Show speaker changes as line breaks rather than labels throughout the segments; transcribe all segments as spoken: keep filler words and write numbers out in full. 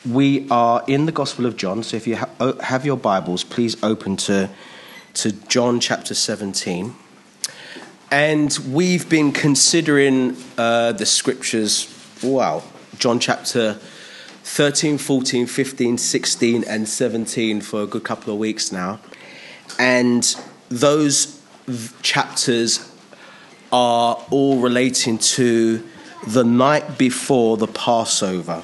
We are in the Gospel of John, so if you ha- have your Bibles, please open to, to John chapter seventeen. And we've been considering uh, the scriptures, wow, John chapter thirteen, fourteen, fifteen, sixteen, and seventeen for a good couple of weeks now. And those v- chapters are all relating to the night before the Passover.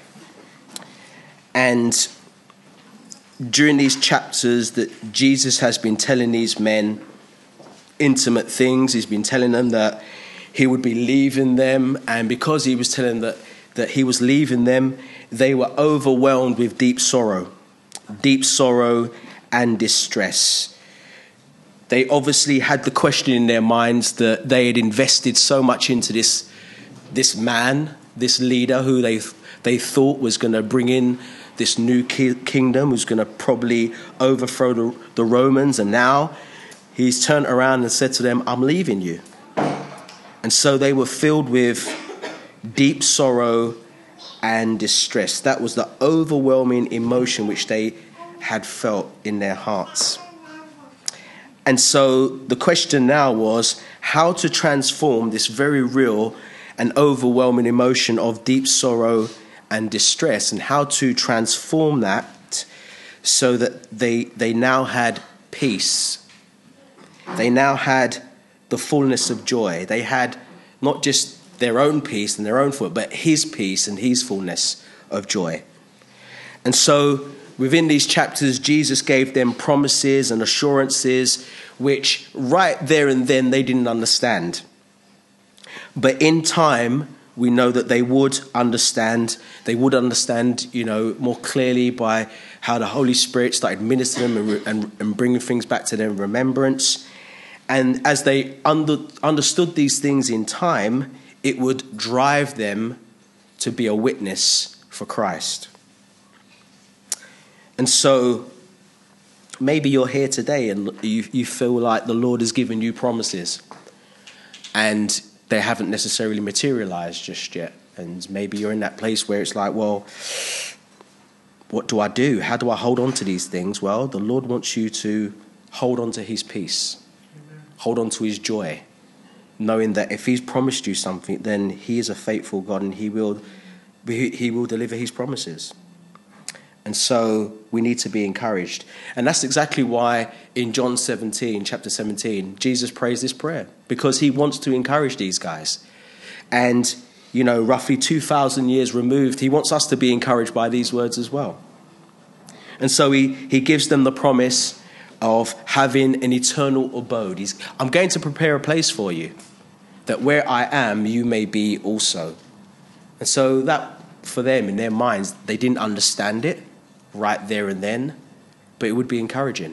And during these chapters that Jesus has been telling these men intimate things, he's been telling them that he would be leaving them. And because he was telling them that, that he was leaving them, they were overwhelmed with deep sorrow, deep sorrow and distress. They obviously had the question in their minds that they had invested so much into this, this man, this leader who they, they thought was going to bring in this new ki- kingdom, who's going to probably overthrow the, the Romans. And now he's turned around and said to them, I'm leaving you. And so they were filled with deep sorrow and distress. That was the overwhelming emotion which they had felt in their hearts. And so the question now was how to transform this very real and overwhelming emotion of deep sorrow and distress, and how to transform that so that they they now had peace. They now had the fullness of joy. They had not just their own peace and their own full, but his peace and his fullness of joy. And so within these chapters, Jesus gave them promises and assurances which right there and then they didn't understand. But in time, we know that they would understand. They would understand, you know, more clearly by how the Holy Spirit started ministering them and, and, and bringing things back to their remembrance. And as they under, understood these things in time, it would drive them to be a witness for Christ. And so maybe you're here today and you, you feel like the Lord has given you promises and they haven't necessarily materialized just yet. And maybe you're in that place where it's like, well, what do I do? How do I hold on to these things? Well, the Lord wants you to hold on to his peace. Amen. Hold on to his joy, knowing that if he's promised you something, then he is a faithful God and he will, he will deliver his promises. And so we need to be encouraged. And that's exactly why in John seventeen, chapter seventeen, Jesus prays this prayer, because he wants to encourage these guys. And, you know, roughly two thousand years removed, he wants us to be encouraged by these words as well. And so he, he gives them the promise of having an eternal abode. He's, I'm going to prepare a place for you, that where I am, you may be also. And so that, for them, in their minds, they didn't understand it right there and then, but it would be encouraging.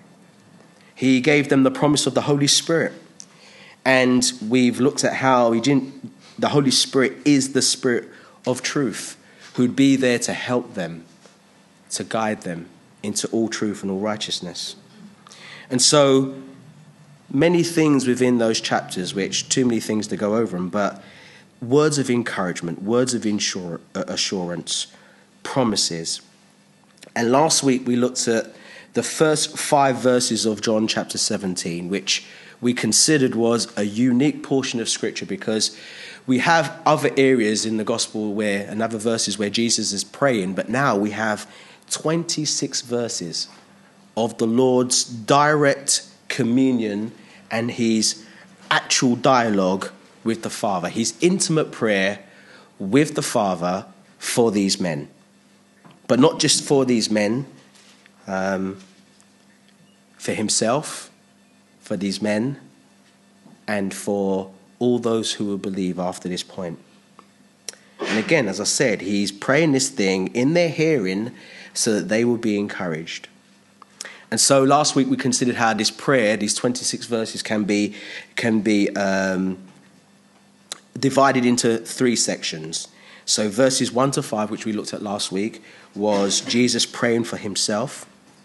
He gave them the promise of the Holy Spirit. And we've looked at how he didn't, the Holy Spirit is the Spirit of truth, who'd be there to help them, to guide them into all truth and all righteousness. And so many things within those chapters, which too many things to go over them, but words of encouragement, words of insur- assurance, promises. And last week we looked at the first five verses of John chapter seventeen, which we considered was a unique portion of Scripture, because we have other areas in the gospel where, and other verses where Jesus is praying, but now we have twenty-six verses of the Lord's direct communion and his actual dialogue with the Father, his intimate prayer with the Father for these men. But not just for these men, um, for himself, for these men, and for all those who will believe after this point. And again, as I said, he's praying this thing in their hearing so that they will be encouraged. And so last week we considered how this prayer, these twenty-six verses, can be can be um, divided into three sections. So verses one to five, which we looked at last week, was Jesus praying for himself.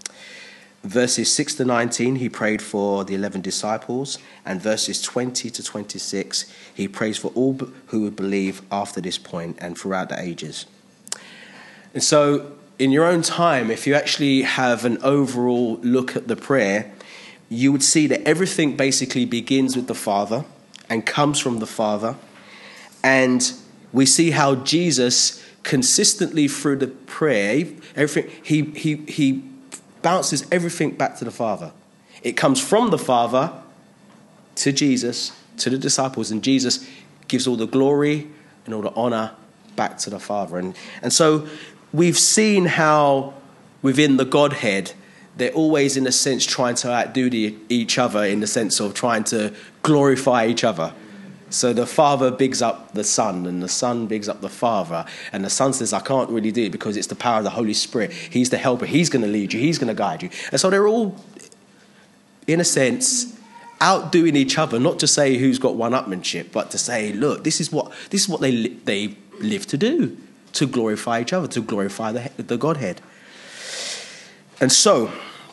Verses six to nineteen, he prayed for the eleven disciples. And verses twenty to twenty-six, he prays for all who would believe after this point and throughout the ages. And so in your own time, if you actually have an overall look at the prayer, you would see that everything basically begins with the Father and comes from the Father. And we see how Jesus consistently through the prayer, everything he he he bounces everything back to the Father. It comes from the Father to Jesus, to the disciples, and Jesus gives all the glory and all the honor back to the Father. And and so we've seen how within the Godhead, they're always, in a sense, trying to outdo the, each other in the sense of trying to glorify each other. So the Father bigs up the Son, and the Son bigs up the Father, and the Son says, I can't really do it because it's the power of the Holy Spirit. He's the helper. He's going to lead you. He's going to guide you. And so they're all, in a sense, outdoing each other, not to say who's got one-upmanship, but to say, look, this is what this is what they they live to do, to glorify each other, to glorify the, the Godhead. And so,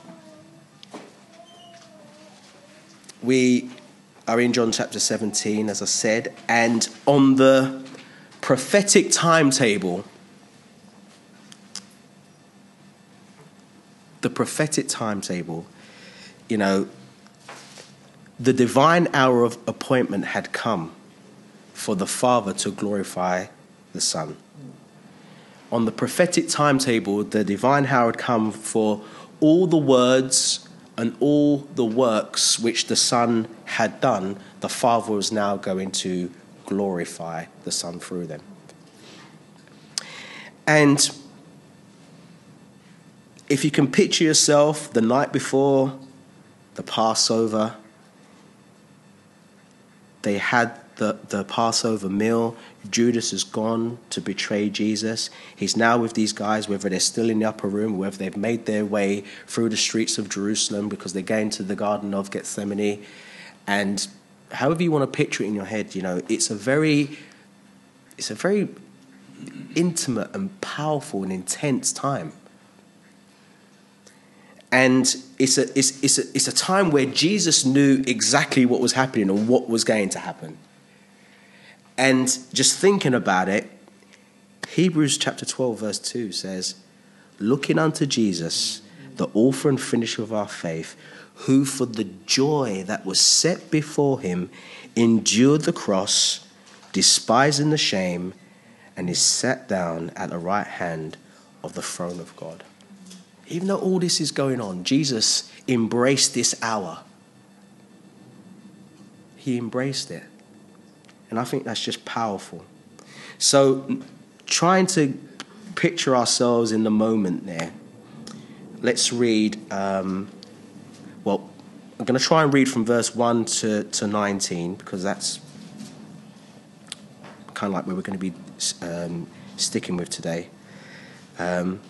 we are in John chapter seventeen, as I said, and on the prophetic timetable, the prophetic timetable, you know, the divine hour of appointment had come for the Father to glorify the Son. On the prophetic timetable, the divine hour had come for all the words and all the works which the Son had done, the Father was now going to glorify the Son through them. And if you can picture yourself the night before the Passover, they had the, the Passover meal. Judas has gone to betray Jesus. He's now with these guys, whether they're still in the upper room, whether they've made their way through the streets of Jerusalem because they're going to the Garden of Gethsemane. And however you want to picture it in your head, you know, it's a very, it's a very intimate and powerful and intense time. And it's a, it's, it's, a, it's a time where Jesus knew exactly what was happening and what was going to happen. And just thinking about it, Hebrews chapter twelve, verse two says, looking unto Jesus, the author and finisher of our faith, who for the joy that was set before him endured the cross, despising the shame, and is sat down at the right hand of the throne of God. Even though all this is going on, Jesus embraced this hour. He embraced it. And I think that's just powerful. So trying to picture ourselves in the moment there, let's read, um, well, I'm going to try and read from verse one to, to nineteen, because that's kind of like where we're going to be um, sticking with today. Um,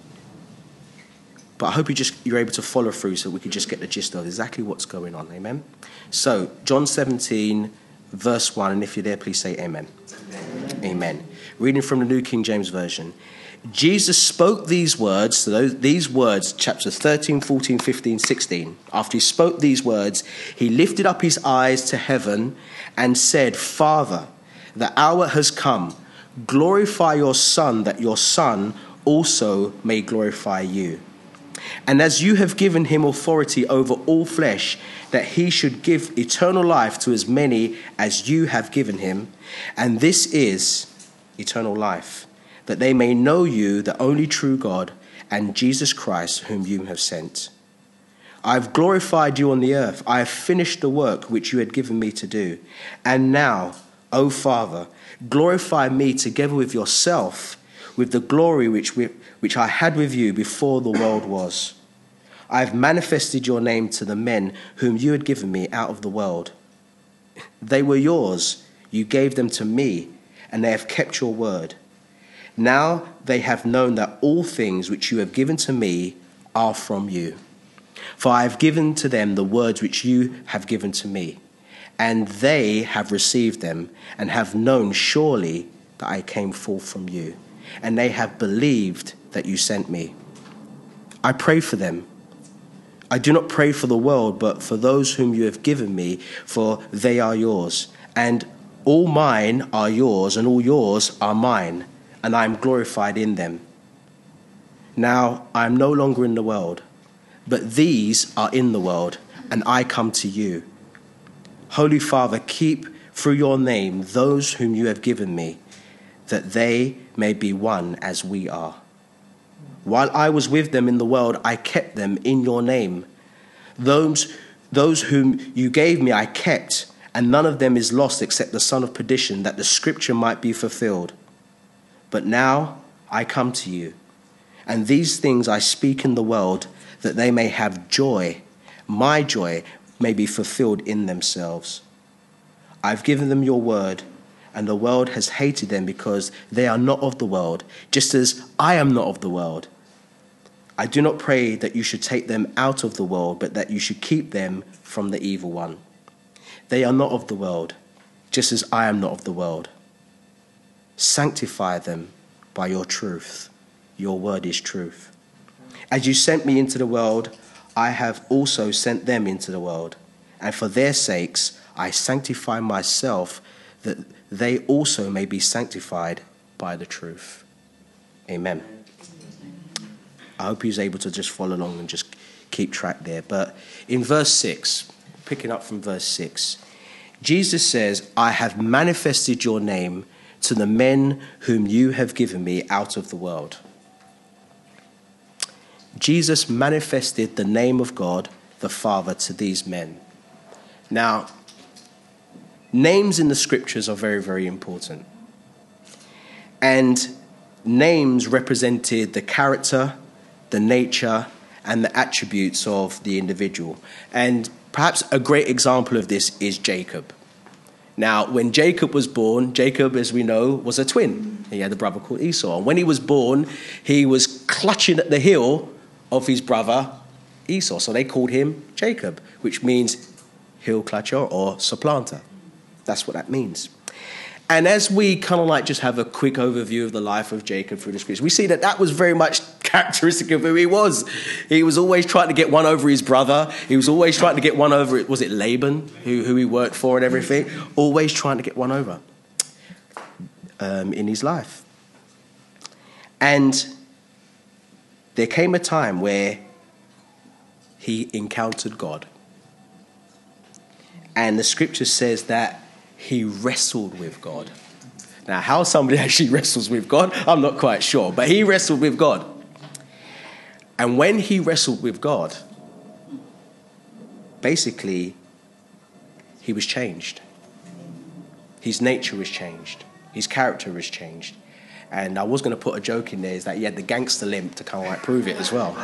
but I hope you just, you're able to follow through so we can just get the gist of exactly what's going on. Amen? So, John seventeen, verse one, and if you're there, please say amen. Amen. Amen. Reading from the New King James Version. Jesus spoke these words, so those, these words, chapters thirteen, fourteen, fifteen, sixteen. After he spoke these words, he lifted up his eyes to heaven and said, Father, the hour has come. Glorify your Son, that your Son also may glorify you. And as you have given him authority over all flesh, that he should give eternal life to as many as you have given him. And this is eternal life, that they may know you, the only true God, and Jesus Christ, whom you have sent. I have glorified you on the earth. I have finished the work which you had given me to do. And now, O Father, glorify me together with yourself, with the glory which we, which I had with you before the world was. I have manifested your name to the men whom you had given me out of the world. They were yours. You gave them to me, and they have kept your word. Now they have known that all things which you have given to me are from you. For I have given to them the words which you have given to me, and they have received them, and have known surely that I came forth from you, and they have believed that you sent me. I pray for them. I do not pray for the world, but for those whom you have given me, for they are yours. And all mine are yours, and all yours are mine, and I am glorified in them. Now I am no longer in the world, but these are in the world, and I come to you. Holy Father, keep through your name those whom you have given me, that they may be one as we are. While I was with them in the world, I kept them in your name. Those, those whom you gave me I kept, and none of them is lost except the son of perdition, that the scripture might be fulfilled. But now I come to you, and these things I speak in the world, that they may have joy. My joy may be fulfilled in themselves. I've given them your word, and the world has hated them because they are not of the world, just as I am not of the world. I do not pray that you should take them out of the world, but that you should keep them from the evil one. They are not of the world, just as I am not of the world. Sanctify them by your truth. Your word is truth. As you sent me into the world, I have also sent them into the world. And for their sakes, I sanctify myself, that they also may be sanctified by the truth. Amen. I hope he's able to just follow along and just keep track there. But in verse six, picking up from verse six, Jesus says, I have manifested your name to the men whom you have given me out of the world. Jesus manifested the name of God, the Father, to these men. Now, names in the scriptures are very, very important. And names represented the character, the nature, and the attributes of the individual. And perhaps a great example of this is Jacob. Now, when Jacob was born, Jacob, as we know, was a twin. He had a brother called Esau. And when he was born, he was clutching at the heel of his brother Esau. So they called him Jacob, which means heel clutcher or supplanter. That's what that means. And as we kind of like just have a quick overview of the life of Jacob through the scriptures, we see that that was very much characteristic of who he was. He was always trying to get one over his brother. He was always trying to get one over, was it Laban, who, who he worked for and everything? Always trying to get one over um, in his life. And there came a time where he encountered God. And the scripture says that he wrestled with God. Now, how somebody actually wrestles with God, I'm not quite sure. But he wrestled with God. And when he wrestled with God, basically, he was changed. His nature was changed. His character was changed. And I was going to put a joke in there, is that he had the gangster limp to kind of like prove it as well.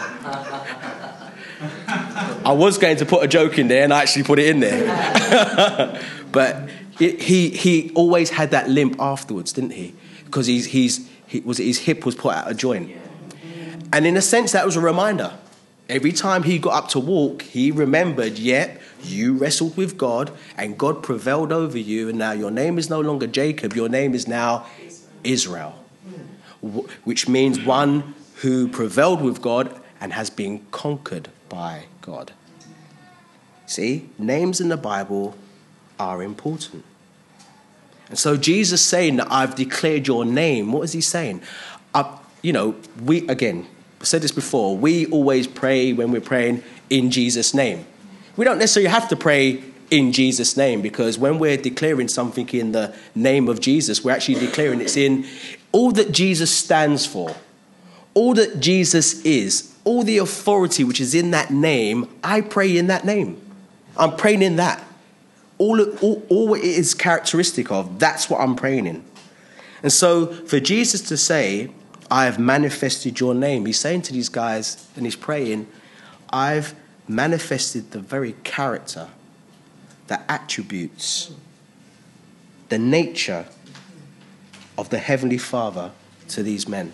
I was going to put a joke in there, and I actually put it in there. But it, he he always had that limp afterwards, didn't he? Because he's he's he was his hip was put out of joint, and in a sense that was a reminder. Every time he got up to walk, he remembered, yet you wrestled with God, and God prevailed over you, and now your name is no longer Jacob. Your name is now Israel, which means one who prevailed with God and has been conquered by God. See, names in the Bible are important. And so Jesus saying that I've declared your name, what is he saying? Uh, you know, we, again, I said this before, we always pray when we're praying in Jesus' name. We don't necessarily have to pray in Jesus' name, because when we're declaring something in the name of Jesus, we're actually declaring it's in all that Jesus stands for, all that Jesus is, all the authority which is in that name. I pray in that name. I'm praying in that. All, all, all it is characteristic of, that's what I'm praying in. And so for Jesus to say, I have manifested your name, he's saying to these guys, and he's praying, I've manifested the very character, the attributes, the nature of the Heavenly Father to these men.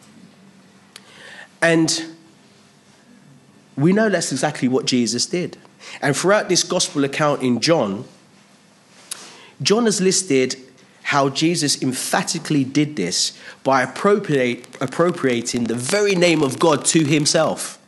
And we know that's exactly what Jesus did. And throughout this gospel account in John, John has listed how Jesus emphatically did this by appropriate, appropriating the very name of God to himself.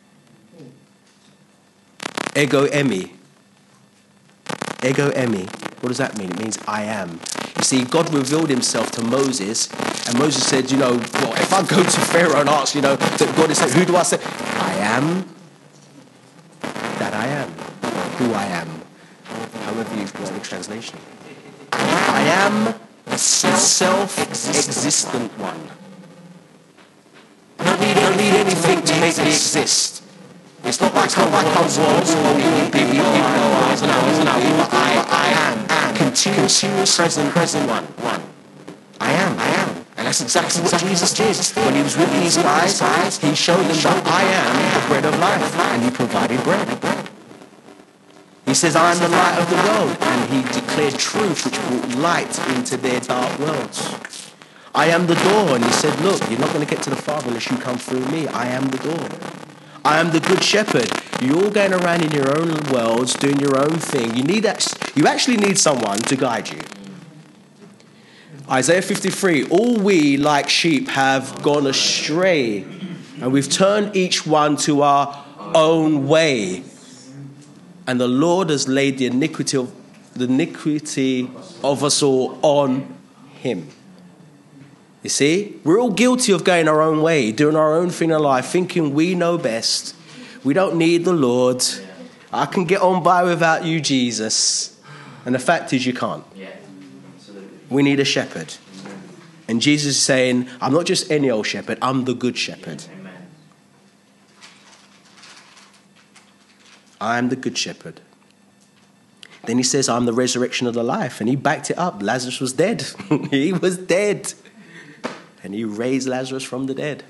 Ego Emi. Ego Emi. What does that mean? It means I am. You see, God revealed himself to Moses, and Moses said, you know, well, if I go to Pharaoh and ask, you know, that God is saying, who do I say? I am that I am, who I am. However you want the translation. I am the self-existent one. I don't need, don't need anything to make me exist. It's not like I'm like I was people, people, eyes and hours and hours, but I, I am, am, continuous, present, present one, one. I am, I am. And that's exactly what Jesus did. When he was with these guys, he showed them that I am the bread of life, and he provided bread. He says, I am the light of the world, and he declared truth which brought light into their dark worlds. I am the door, and he said, look, you're not going to get to the Father unless you come through me. I am the door. I am the good shepherd. You're all going around in your own worlds, doing your own thing. You need that. You actually need someone to guide you. Isaiah fifty-three, all we like sheep have gone astray, and we've turned each one to our own way. And the Lord has laid the iniquity of, the iniquity of us all on him. You see, we're all guilty of going our own way, doing our own thing in life, thinking we know best. We don't need the Lord. I can get on by without you, Jesus. And the fact is you can't. We need a shepherd. And Jesus is saying, I'm not just any old shepherd, I'm the good shepherd. I am the good shepherd. Then he says, I'm the resurrection of the life. And he backed it up. Lazarus was dead. He was dead. And he raised Lazarus from the dead.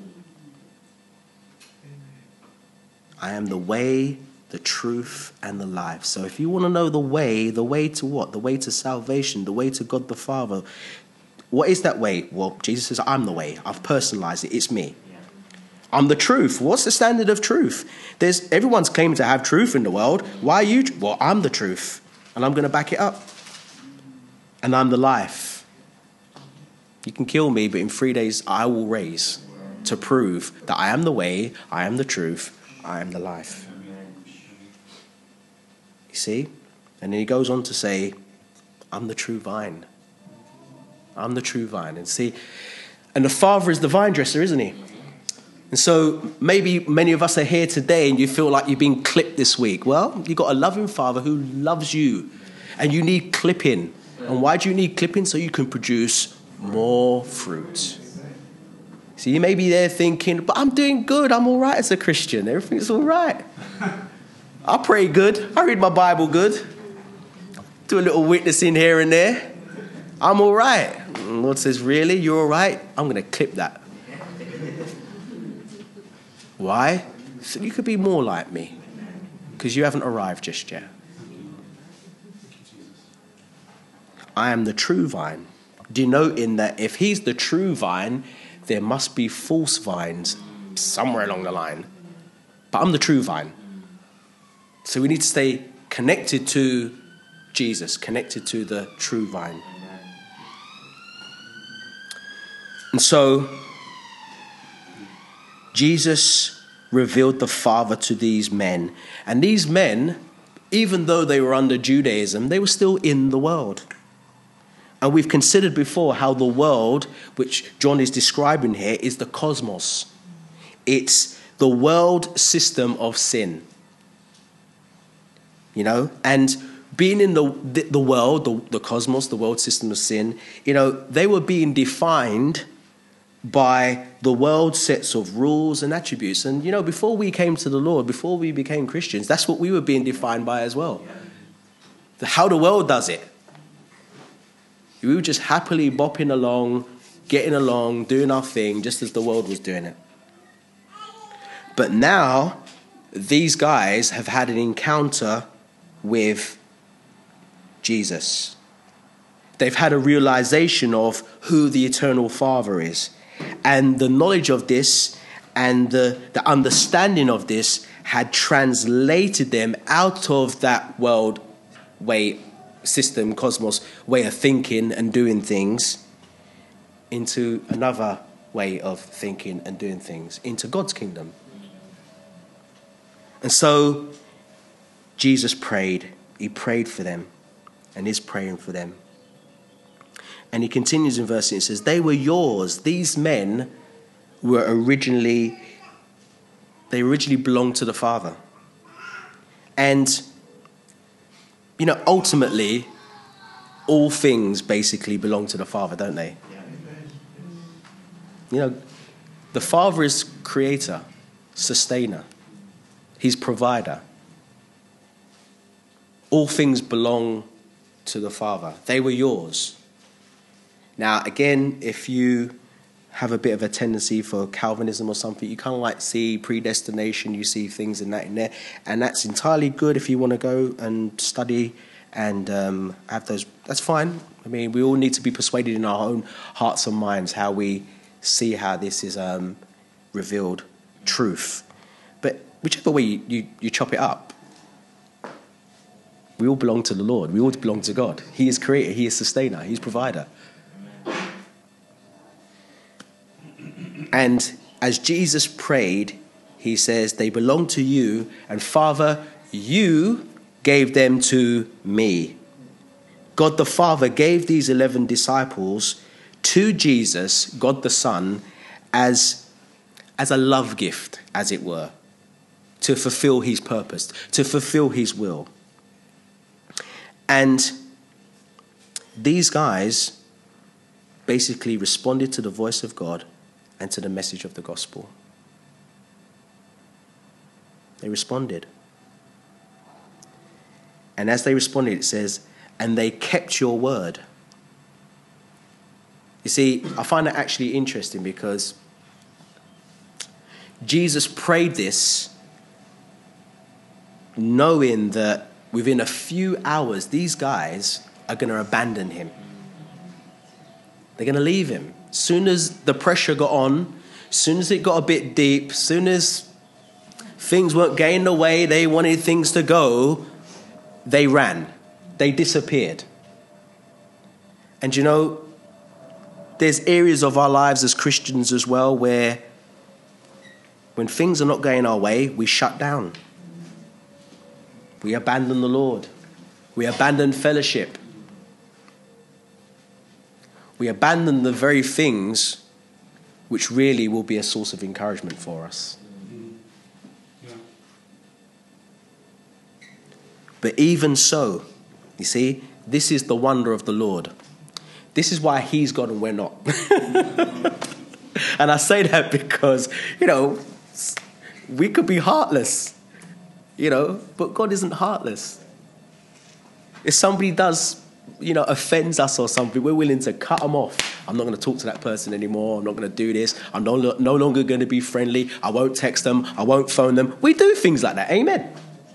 I am the way, the truth, and the life. So if you want to know the way, the way to what? The way to salvation, the way to God the Father. What is that way? Well, Jesus says, I'm the way. I've personalized it. It's me. I'm the truth. What's the standard of truth? There's everyone's claiming to have truth in the world. Why are you? Well, I'm the truth. And I'm going to back it up. And I'm the life. You can kill me, but in three days I will raise to prove that I am the way, I am the truth, I am the life. You see? And then he goes on to say, I'm the true vine. I'm the true vine. And see, and the Father is the vine dresser, isn't he? And so maybe many of us are here today and you feel like you've been clipped this week. Well, you've got a loving Father who loves you and you need clipping. And why do you need clipping? So you can produce more fruit. So you may be there thinking, but I'm doing good. I'm all right as a Christian. Everything's all right. I pray good. I read my Bible good. Do a little witnessing here and there. I'm all right. And the Lord says, really? You're all right? I'm going to clip that. Why? So you could be more like me. Because you haven't arrived just yet. I am the true vine. Denoting that if he's the true vine, there must be false vines somewhere along the line. But I'm the true vine. So we need to stay connected to Jesus, connected to the true vine. And so Jesus revealed the Father to these men. And these men, even though they were under Judaism, they were still in the world. And we've considered before how the world, which John is describing here, is the cosmos. It's the world system of sin. You know, and being in the the, the world, the, the cosmos, the world system of sin, you know, they were being defined by the world sets of rules and attributes. And, you know, before we came to the Lord, before we became Christians, that's what we were being defined by as well. How the world does it. We were just happily bopping along, getting along, doing our thing, just as the world was doing it. But now, these guys have had an encounter with Jesus. They've had a realization of who the eternal Father is. And the knowledge of this and the, the understanding of this had translated them out of that world way, system, cosmos, way of thinking and doing things into another way of thinking and doing things, into God's kingdom. And so Jesus prayed. He prayed for them and is praying for them. And he continues in verse eight, it says, they were yours. These men were originally, they originally belonged to the Father. And, you know, ultimately, all things basically belong to the Father, don't they? You know, the Father is creator, sustainer. He's provider. All things belong to the Father. They were yours. Now, again, if you have a bit of a tendency for Calvinism or something, you kind of like see predestination, you see things in that in there, and that's entirely good if you want to go and study and um, have those. That's fine. I mean, we all need to be persuaded in our own hearts and minds how we see how this is um, revealed truth. But whichever way you, you, you chop it up, we all belong to the Lord. We all belong to God. He is creator. He is sustainer. He's provider. And as Jesus prayed, he says, they belong to you, and Father, you gave them to me. God the Father gave these eleven disciples to Jesus, God the Son, as, as a love gift, as it were, to fulfill his purpose, to fulfill his will. And these guys basically responded to the voice of God and to the message of the gospel. They responded. And as they responded, it says, and they kept your word. You see, I find that actually interesting because Jesus prayed this knowing that within a few hours, these guys are going to abandon him. They're going to leave him. Soon as the pressure got on, soon as it got a bit deep, soon as things weren't going the way they wanted things to go, they ran. They disappeared. And you know, there's areas of our lives as Christians as well where when things are not going our way, we shut down. We abandon the Lord. We abandon fellowship. We abandon the very things which really will be a source of encouragement for us. Yeah. But even so, you see, this is the wonder of the Lord. This is why he's God and we're not. And I say that because, you know, we could be heartless, you know, but God isn't heartless. If somebody does, you know, offends us or something, we're willing to cut them off. I'm not going to talk to that person anymore. I'm not going to do this. I'm no, no longer going to be friendly. I won't text them. I won't phone them. We do things like that. Amen.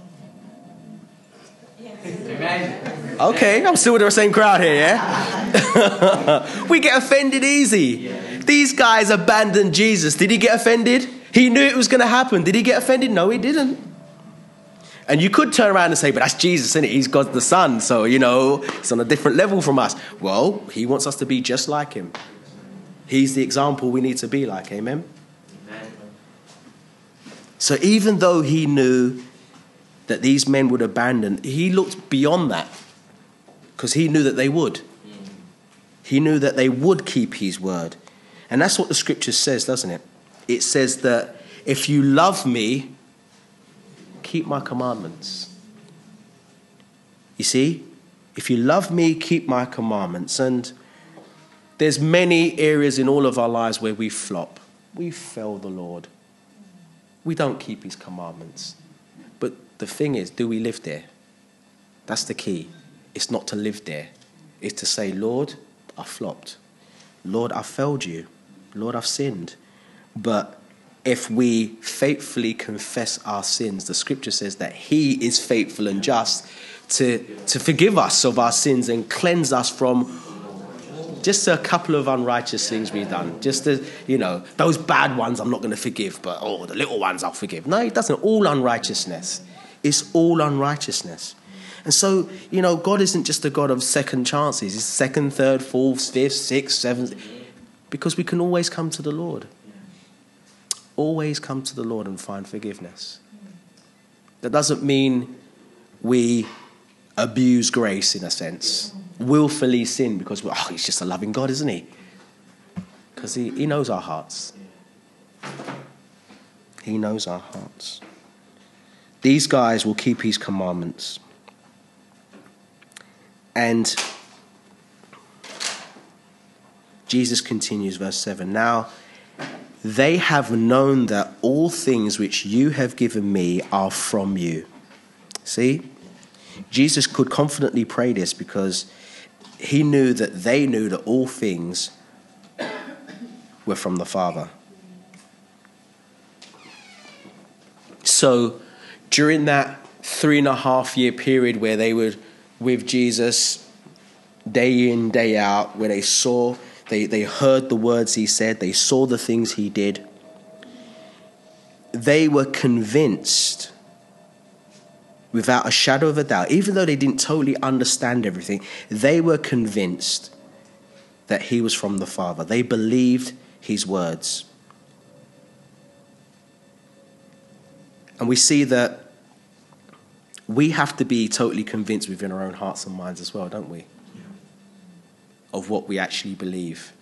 Amen. Okay, I'm still with the same crowd here, yeah? We get offended easy. These guys abandoned Jesus. Did he get offended? He knew it was going to happen. Did he get offended? No, he didn't. And you could turn around and say, but that's Jesus, isn't it? He's God the Son, so, you know, it's on a different level from us. Well, he wants us to be just like him. He's the example we need to be like, amen? Amen. So even though he knew that these men would abandon, he looked beyond that because he knew that they would. He knew that they would keep his word. And that's what the scripture says, doesn't it? It says that if you love me, keep my commandments. You see, if you love me, keep my commandments. And there's many areas in all of our lives where we flop. We fail the Lord. We don't keep his commandments. But the thing is, do we live there? That's the key. It's not to live there. It's to say, Lord, I flopped. Lord, I failed you. Lord, I've sinned. But if we faithfully confess our sins, the scripture says that he is faithful and just to, to forgive us of our sins and cleanse us from just a couple of unrighteous things we've done. Just, the, you know, those bad ones I'm not going to forgive, but, oh, the little ones I'll forgive. No, it doesn't. All unrighteousness. It's all unrighteousness. And so, you know, God isn't just a God of second chances. It's second, third, fourth, fifth, sixth, seventh. Because we can always come to the Lord. Always come to the Lord and find forgiveness. That doesn't mean we abuse grace in a sense. willfully sin because, oh, he's just a loving God, isn't he? Because he, he knows our hearts. He knows our hearts. These guys will keep his commandments. And Jesus continues, verse seven. Now, they have known that all things which you have given me are from you. See? Jesus could confidently pray this because he knew that they knew that all things were from the Father. So, during that three and a half year period where they were with Jesus day in, day out, where they saw, they, they heard the words he said, they saw the things he did, they were convinced without a shadow of a doubt, even though they didn't totally understand everything, they were convinced that he was from the Father. They believed his words. And we see that we have to be totally convinced within our own hearts and minds as well, don't we? Yeah. Of what we actually believe.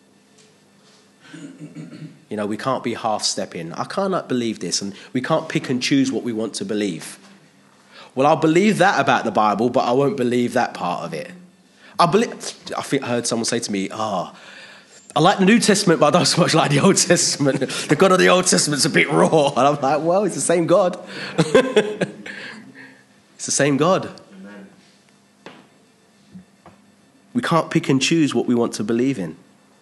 You know, we can't be half-stepping. I cannot believe this, and we can't pick and choose what we want to believe. Well, I'll believe that about the Bible, but I won't believe that part of it. I believe. I think I heard someone say to me, "Ah, oh, I like the New Testament, but I don't so much like the Old Testament. The God of the Old Testament's a bit raw." And I'm like, well, it's the same God. It's the same God. Amen. We can't pick and choose what we want to believe in.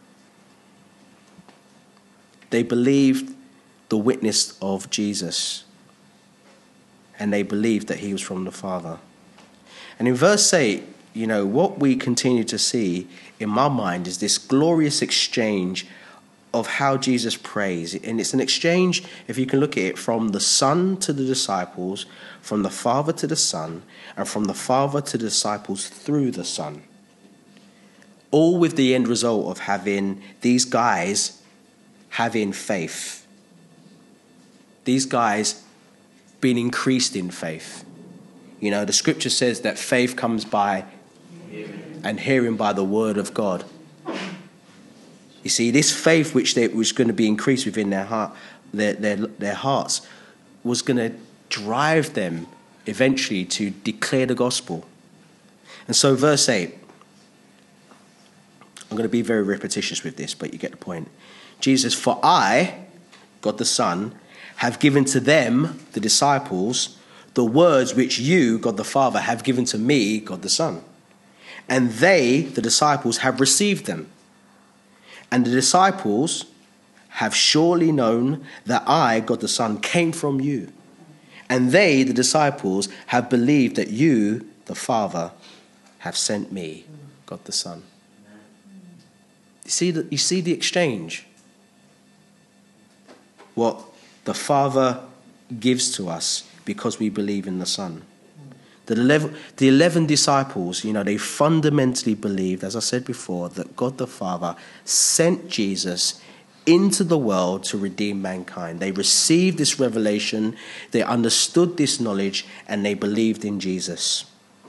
They believed the witness of Jesus, and they believed that he was from the Father. And in verse eight, you know, what we continue to see in my mind is this glorious exchange of how Jesus prays. And it's an exchange, if you can look at it, from the Son to the disciples, from the Father to the Son, and from the Father to the disciples through the Son. All with the end result of having these guys having faith. These guys being increased in faith. You know, the scripture says that faith comes by hearing, and hearing by the word of God. You see, this faith which they, was going to be increased within their heart, their, their, their hearts, was going to drive them eventually to declare the gospel. And so verse eight, I'm going to be very repetitious with this, but you get the point. Jesus, for I, God the Son, have given to them, the disciples, the words which you, God the Father, have given to me, God the Son. And they, the disciples, have received them. And the disciples have surely known that I, God the Son, came from you. And they, the disciples, have believed that you, the Father, have sent me, God the Son. You see the, you see the exchange? What the Father gives to us because we believe in the Son. The eleven, the eleven disciples, you know, they fundamentally believed, as I said before, that God the Father sent Jesus into the world to redeem mankind. They received this revelation, they understood this knowledge, and they believed in Jesus.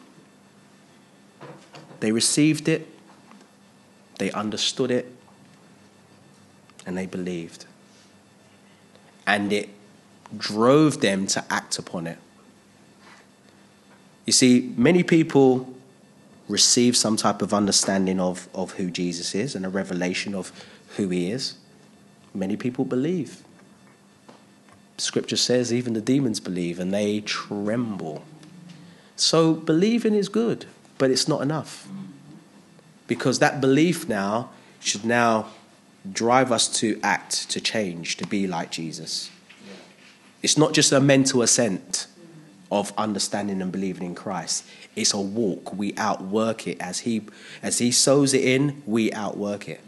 They received it, they understood it, and they believed. And it drove them to act upon it. You see, many people receive some type of understanding of, of who Jesus is and a revelation of who he is. Many people believe. Scripture says even the demons believe and they tremble. So believing is good, but it's not enough. Because that belief now should now drive us to act, to change, to be like Jesus. It's not just a mental assent of understanding and believing in Christ. It's a walk. We outwork it. As he, as he sows it in, we outwork it.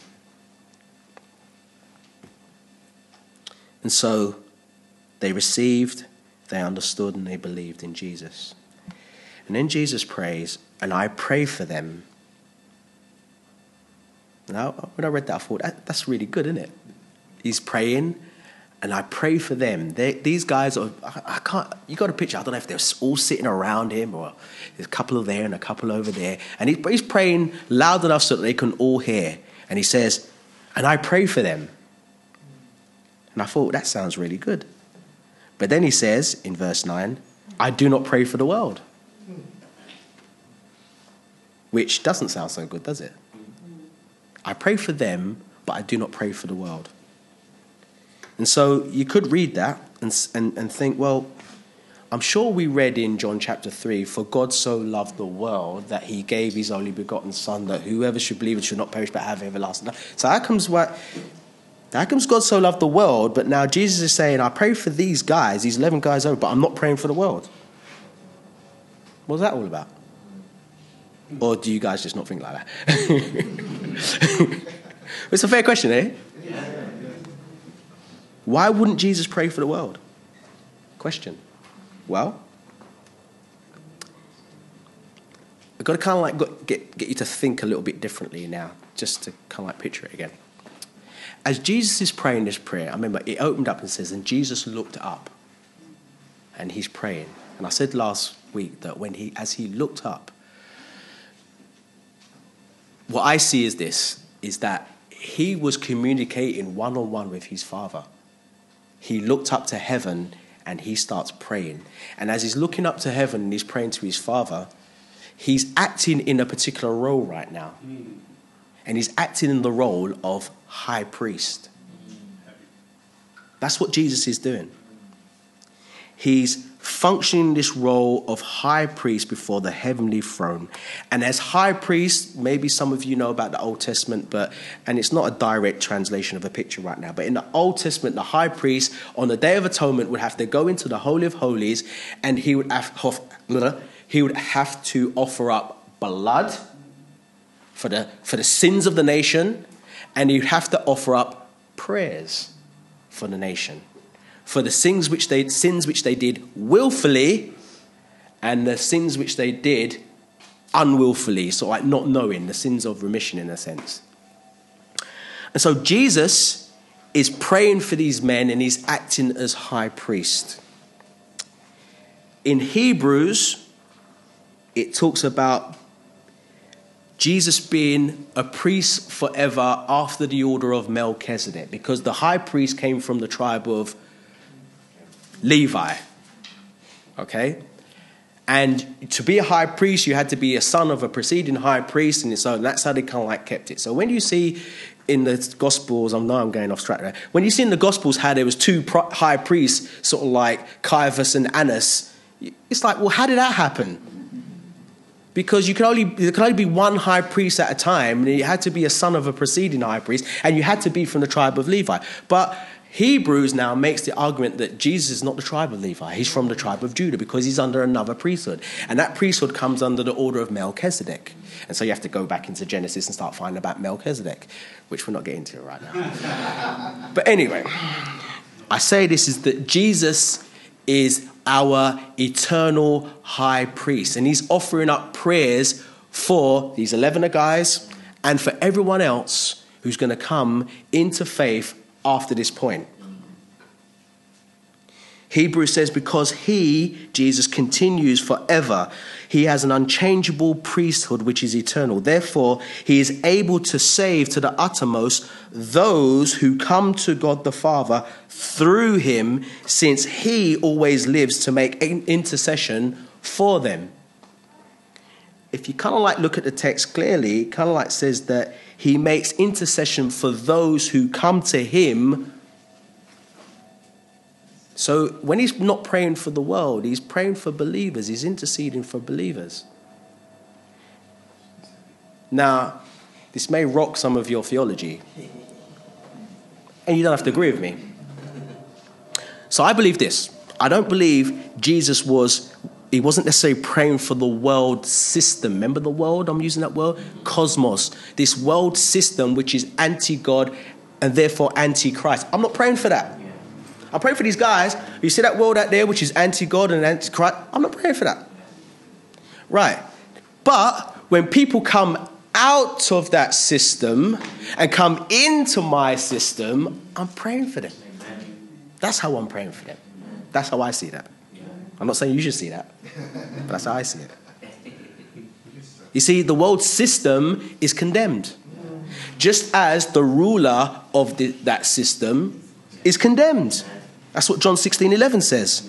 And so they received, they understood, and they believed in Jesus. And then Jesus prays, and I pray for them. Now, when I read that, I thought, that, that's really good, isn't it? He's praying, and I pray for them. They, these guys are, I, I can't, you got a picture, I don't know if they're all sitting around him or there's a couple there and a couple over there. And he, he's praying loud enough so that they can all hear. And he says, and I pray for them. And I thought, that sounds really good. But then he says in verse nine, I do not pray for the world. Which doesn't sound so good, does it? I pray for them, but I do not pray for the world. And so you could read that and, and, and think, well, I'm sure we read in John chapter three, for God so loved the world that he gave his only begotten son, that whoever should believe it should not perish but have everlasting life. So how comes what? How comes God so loved the world, but now Jesus is saying, I pray for these guys, these eleven guys over, but I'm not praying for the world? What's that all about? Or do you guys just not think like that? It's a fair question, eh? Why wouldn't Jesus pray for the world? Question. Well, I've got to kind of like get, get you to think a little bit differently now, just to kind of like picture it again. As Jesus is praying this prayer, I remember it opened up and says, and Jesus looked up and he's praying. And I said last week that when he, as he looked up, what I see is this, is that he was communicating one-on-one with his Father. He looked up to heaven and he starts praying. And as he's looking up to heaven and he's praying to his Father, he's acting in a particular role right now. Mm. And he's acting in the role of high priest. That's what Jesus is doing. He's functioning this role of high priest before the heavenly throne. And as high priest, maybe some of you know about the Old Testament, but and it's not a direct translation of a picture right now, but in the Old Testament, the high priest on the Day of Atonement would have to go into the Holy of Holies, and he would have, he would have to offer up blood for the, for the sins of the nation, and he'd have to offer up prayers for the nation, for the sins which they sins which they did willfully, and the sins which they did unwillfully, so like not knowing, the sins of remission in a sense. And so Jesus is praying for these men and he's acting as high priest. In Hebrews, it talks about Jesus being a priest forever after the order of Melchizedek, because the high priest came from the tribe of Levi. Okay? And to be a high priest, you had to be a son of a preceding high priest, and so that's how they kind of like kept it. So when you see in the Gospels, I know I'm going off track there. When you see in the Gospels how there was two high priests, sort of like Caiaphas and Annas, it's like, well, how did that happen? Because you could only there could only be one high priest at a time, and you had to be a son of a preceding high priest, and you had to be from the tribe of Levi. But Hebrews now makes the argument that Jesus is not the tribe of Levi. He's from the tribe of Judah because he's under another priesthood. And that priesthood comes under the order of Melchizedek. And so you have to go back into Genesis and start finding about Melchizedek, which we're not getting to right now. But anyway, I say this is that Jesus is our eternal high priest. And he's offering up prayers for these eleven guys and for everyone else who's going to come into faith after this point. Hebrews says, because he, Jesus, continues forever, he has an unchangeable priesthood which is eternal. Therefore, he is able to save to the uttermost those who come to God the Father through him, since he always lives to make intercession for them. If you kind of like look at the text clearly, it kind of like says that he makes intercession for those who come to him. So when he's not praying for the world, he's praying for believers. He's interceding for believers. Now, this may rock some of your theology, and you don't have to agree with me. So I believe this. I don't believe Jesus was, he wasn't necessarily praying for the world system. Remember the world? I'm using that word. Cosmos. This world system which is anti-God and therefore anti-Christ. I'm not praying for that. I'm praying for these guys. You see that world out there which is anti-God and anti-Christ? I'm not praying for that. Right. But when people come out of that system and come into my system, I'm praying for them. That's how I'm praying for them. That's how I see that. I'm not saying you should see that, but that's how I see it. You see, the world system is condemned, just as the ruler of the, that system is condemned. That's what John sixteen eleven says.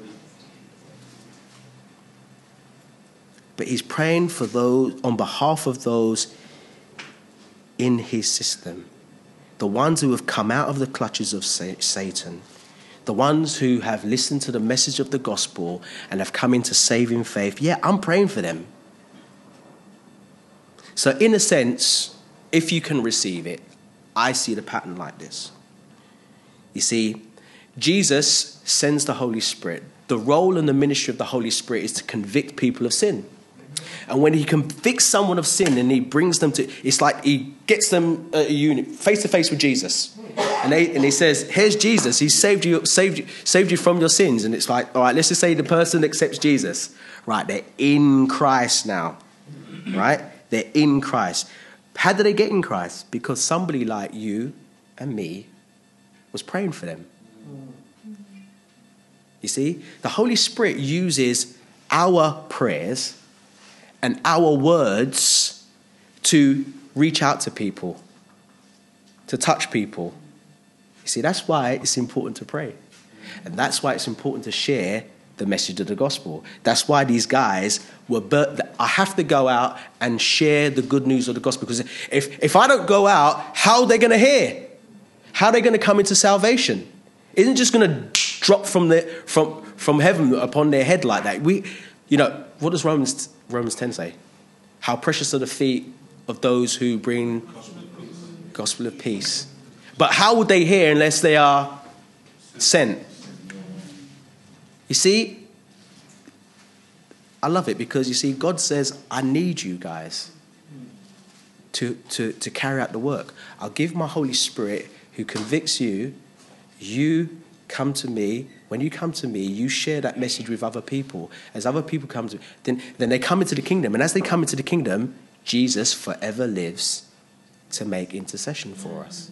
But he's praying for those, on behalf of those in his system. The ones who have come out of the clutches of Satan. The ones who have listened to the message of the gospel and have come into saving faith. Yeah, I'm praying for them. So in a sense, if you can receive it, I see the pattern like this. You see, Jesus sends the Holy Spirit. The role and the ministry of the Holy Spirit is to convict people of sin. And when he convicts someone of sin and he brings them to, it's like he gets them a unit face to face with Jesus. And, they, and he says, here's Jesus. He saved you, saved you, saved you from your sins. And it's like, all right, let's just say the person accepts Jesus. Right, they're in Christ now. Right? They're in Christ. How did they get in Christ? Because somebody like you and me was praying for them. You see, the Holy Spirit uses our prayers and our words to reach out to people, to touch people. You see, that's why it's important to pray. And that's why it's important to share the message of the gospel. That's why these guys were, bur- I have to go out and share the good news of the gospel. Because if, if I don't go out, how are they going to hear? How are they going to come into salvation? It isn't just going to drop from the from from heaven upon their head like that. We, you know, what does Romans Romans ten say? How precious are the feet of those who bring gospel of peace. But how would they hear unless they are sent? You see, I love it because, you see, God says, I need you guys to, to, to carry out the work. I'll give my Holy Spirit who convicts you. You come to me. When you come to me, you share that message with other people. As other people come to then then they come into the kingdom. And as they come into the kingdom, Jesus forever lives to make intercession for us.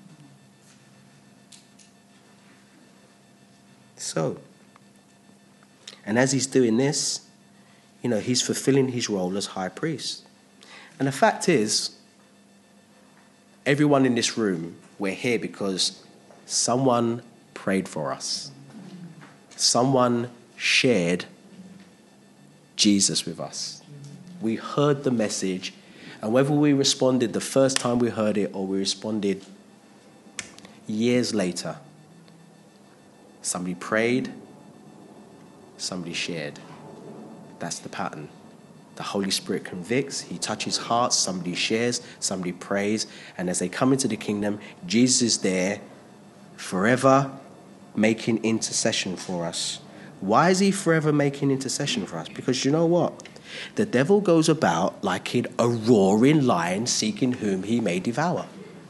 So, and as he's doing this, you know, he's fulfilling his role as high priest. And the fact is, everyone in this room, we're here because someone prayed for us. Someone shared Jesus with us. We heard the message, and whether we responded the first time we heard it or we responded years later, somebody prayed, somebody shared. That's the pattern. The Holy Spirit convicts, he touches hearts, somebody shares, somebody prays, and as they come into the kingdom, Jesus is there forever making intercession for us. Why is he forever making intercession for us? Because you know what? The devil goes about like a roaring lion seeking whom he may devour.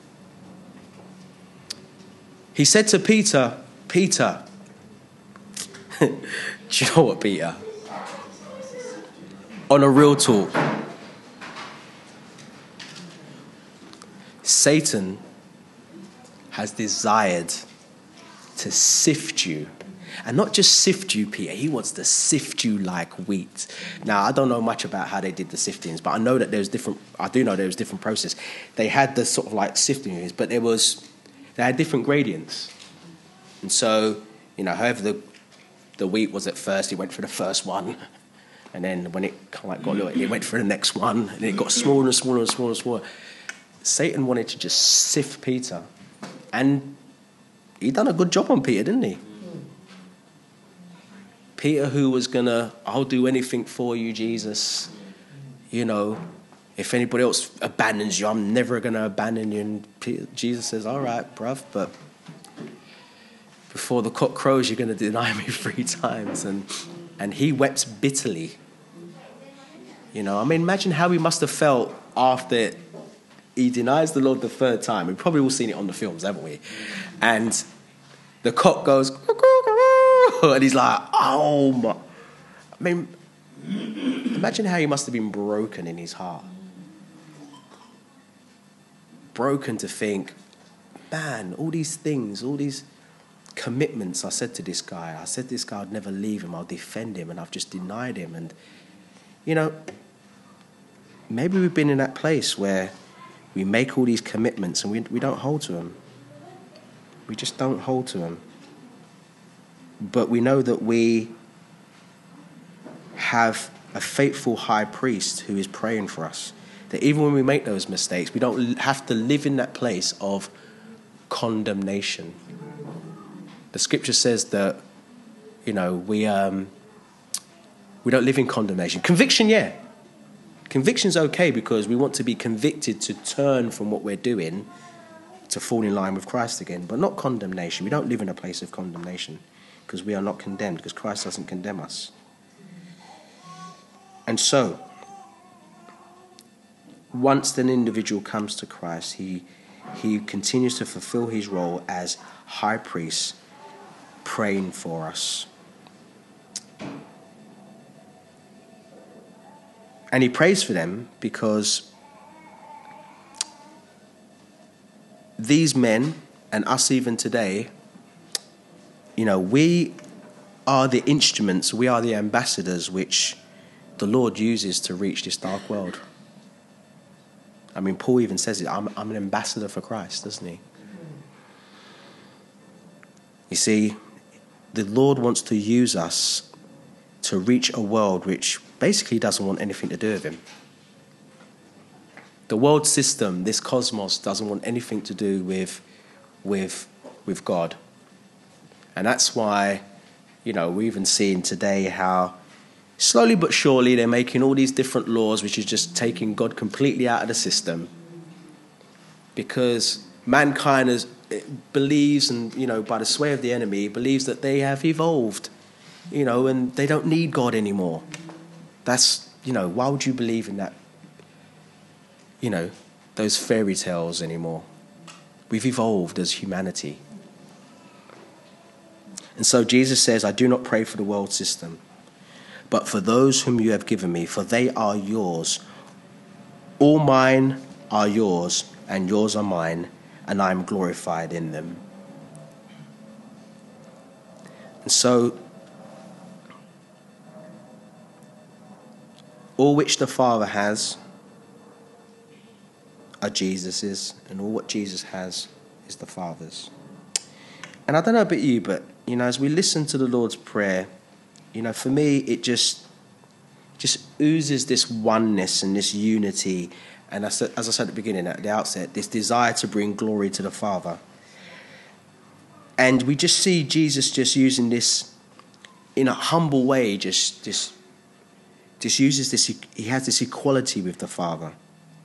He said to Peter, Peter, do you know what, Peter? On a real talk, Satan has desired to sift you. And not just sift you, Peter, he wants to sift you like wheat. Now, I don't know much about how they did the siftings, but I know that there's different, I do know there was different process. They had the sort of like sifting, but there was, they had different gradients. And so, you know, however the the wheat was at first, he went for the first one. And then when it kind of like got a little, he went for the next one. And it got smaller and smaller and smaller and smaller. Satan wanted to just sift Peter. And he done a good job on Peter, didn't he? Peter, who was going to, I'll do anything for you, Jesus. You know, if anybody else abandons you, I'm never going to abandon you. And Peter, Jesus says, all right, bruv, but before the cock crows, you're going to deny me three times. And and he wept bitterly. You know, I mean, imagine how he must have felt after he denies the Lord the third time. We've probably all seen it on the films, haven't we? And the cock goes, and he's like, oh my. I mean, imagine how he must have been broken in his heart. Broken to think, man, all these things, all these, commitments I said to this guy. I said this guy I'd never leave him, I'll defend him, and I've just denied him. And, you know, maybe we've been in that place where we make all these commitments and we, we don't hold to them. We just don't hold to them. But we know that we have a faithful high priest who is praying for us. That even when we make those mistakes, we don't have to live in that place of condemnation. The scripture says that, you know, we um, we don't live in condemnation. Conviction, yeah. Conviction's okay because we want to be convicted to turn from what we're doing to fall in line with Christ again, but not condemnation. We don't live in a place of condemnation because we are not condemned, because Christ doesn't condemn us. And so, once an individual comes to Christ, he he continues to fulfill his role as high priest, praying for us. And he prays for them because these men, and us even today, you know, we are the instruments, we are the ambassadors which the Lord uses to reach this dark world. I mean, Paul even says it, I'm, I'm an ambassador for Christ, doesn't he? You see, the Lord wants to use us to reach a world which basically doesn't want anything to do with him. The world system, this cosmos, doesn't want anything to do with, with, with God. And that's why, you know, we're even seeing today how slowly but surely they're making all these different laws which is just taking God completely out of the system. Because mankind is, believes, and, you know, by the sway of the enemy, believes that they have evolved, you know, and they don't need God anymore. That's, you know, why would you believe in that, you know, those fairy tales anymore? We've evolved as humanity. And so Jesus says, I do not pray for the world system, but for those whom you have given me, for they are yours. All mine are yours, and yours are mine, and I am glorified in them. And so, all which the Father has are Jesus's, and all what Jesus has is the Father's. And I don't know about you, but, you know, as we listen to the Lord's Prayer, you know, for me, it just just oozes this oneness and this unity. And as, as I said at the beginning, at the outset, this desire to bring glory to the Father. And we just see Jesus just using this in a humble way, just, just, just uses this, he has this equality with the Father.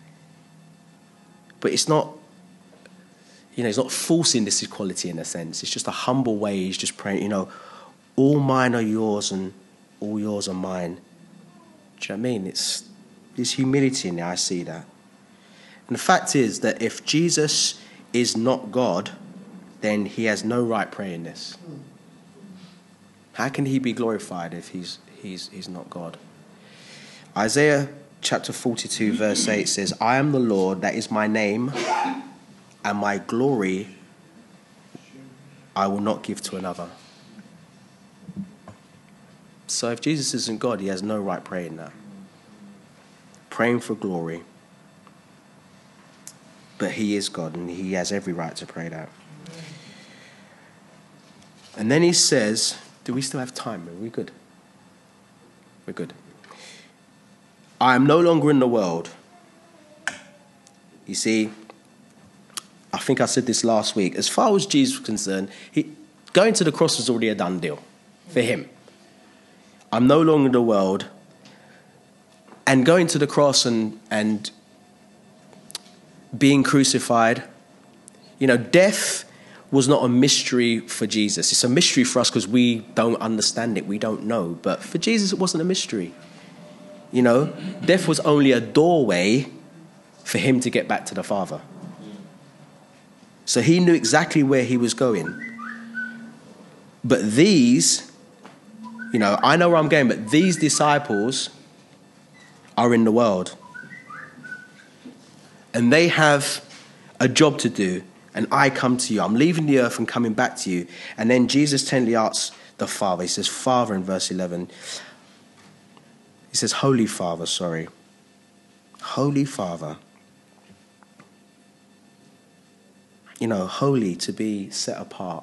But it's not, you know, he's not forcing this equality in a sense. It's just a humble way. He's just praying, you know, all mine are yours and all yours are mine. Do you know what I mean? It's this humility in there. I see that. And the fact is that if Jesus is not God, then he has no right praying this. How can he be glorified if he's he's he's not God? Isaiah chapter forty-two verse eight says, I am the Lord, that is my name, and my glory I will not give to another. So if Jesus isn't God, he has no right praying that. Praying for glory. But he is God, and he has every right to pray that. And then he says, do we still have time? Are we good? We're good. I am no longer in the world. You see, I think I said this last week. As far as Jesus was concerned, he, going to the cross was already a done deal for him. I'm no longer in the world. And going to the cross and, and being crucified, you know, death was not a mystery for Jesus. It's a mystery for us because we don't understand it. We don't know. But for Jesus, it wasn't a mystery. You know, death was only a doorway for him to get back to the Father. So he knew exactly where he was going. But these, you know, I know where I'm going, but these disciples are in the world. And they have a job to do. and I come to you. I'm leaving the earth and coming back to you. And then Jesus tenderly asks the Father. He says, Father, in verse eleven. He says, Holy Father, sorry. Holy Father. You know, holy, to be set apart.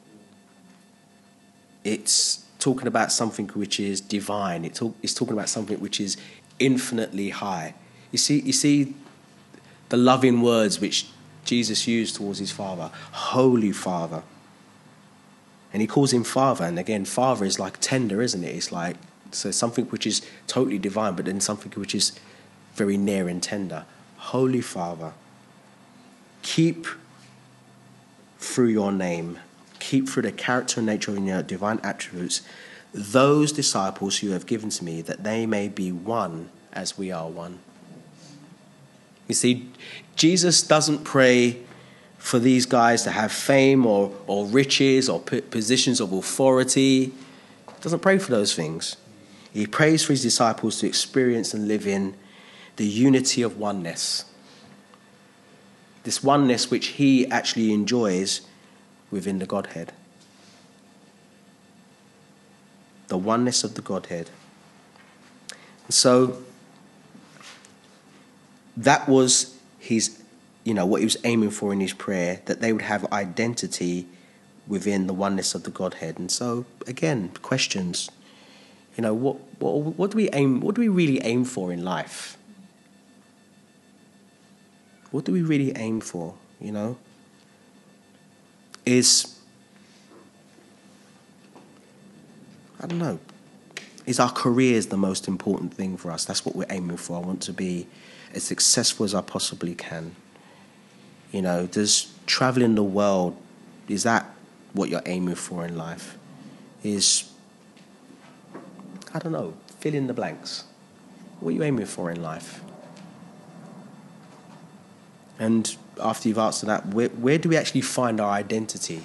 It's talking about something which is divine. It talk, it's talking about something which is infinitely high. You see, you see the loving words which Jesus used towards his Father. Holy Father. And he calls him Father. And again, Father is like tender, isn't it? It's like so something which is totally divine, but then something which is very near and tender. Holy Father. Keep through your name, keep through the character and nature of your divine attributes, those disciples who you have given to me, that they may be one as we are one. You see, Jesus doesn't pray for these guys to have fame or, or riches or p- positions of authority. He doesn't pray for those things. He prays for his disciples to experience and live in the unity of oneness. This oneness which he actually enjoys within the Godhead. The oneness of the Godhead. So that was his, you know, what he was aiming for in his prayer, that they would have identity within the oneness of the Godhead. And so, again, questions. You know, what what, what do we aim? What do we really aim for in life? What do we really aim for, you know? Is, I don't know, is our careers the most important thing for us? That's what we're aiming for. I want to be as successful as I possibly can. You know, does traveling the world, is that what you're aiming for in life? Is, I don't know, fill in the blanks. What are you aiming for in life? And after you've answered that, where, where do we actually find our identity?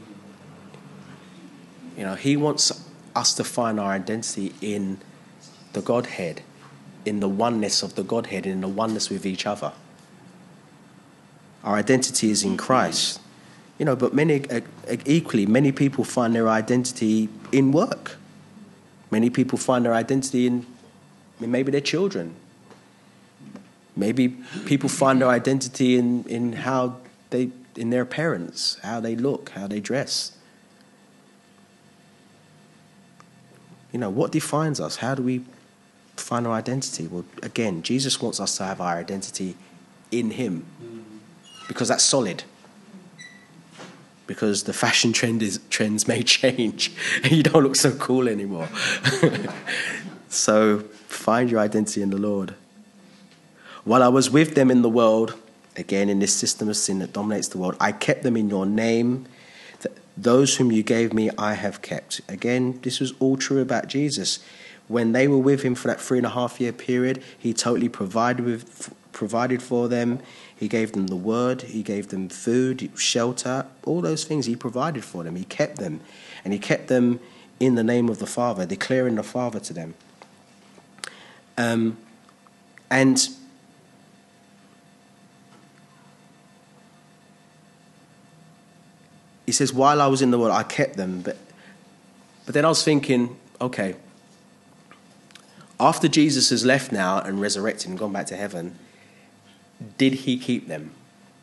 You know, he wants us to find our identity in the Godhead, in the oneness of the Godhead, in the oneness with each other. Our identity is in Christ. You know, but many, uh, equally, many people find their identity in work. Many people find their identity in, in maybe their children. Maybe people find their identity in, in how they, in their parents, how they look, how they dress. You know, what defines us? How do we find our identity? Well, again, Jesus wants us to have our identity in him, because that's solid. Because the fashion trend is, trends may change and you don't look so cool anymore. So find your identity in the Lord. While I was with them in the world, again in this system of sin that dominates the world, I kept them in your name. Those whom you gave me, I have kept. Again, this was all true about Jesus. When they were with him for that three and a half year period, he totally provided with, provided for them. He gave them the word. He gave them food, shelter, all those things he provided for them. He kept them. And he kept them in the name of the Father, declaring the Father to them. Um, and he says, while I was in the world, I kept them. But, but then I was thinking, okay, after Jesus has left now and resurrected and gone back to heaven, did he keep them?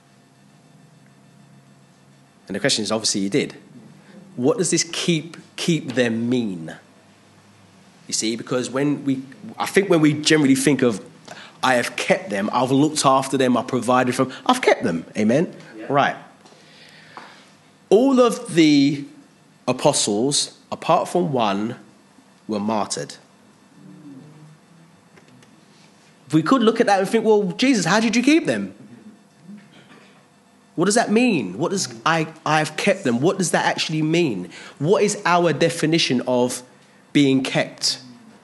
And the question is, obviously he did. What does this keep keep them mean? You see, because when we, I think when we generally think of, I have kept them, I've looked after them, I've provided for them, I've kept them, amen? Yeah. Right. All of the apostles, apart from one, were martyred. We could look at that and think, well, Jesus, how did you keep them? What does that mean? What does I, I've kept them? What does that actually mean? What is our definition of being kept?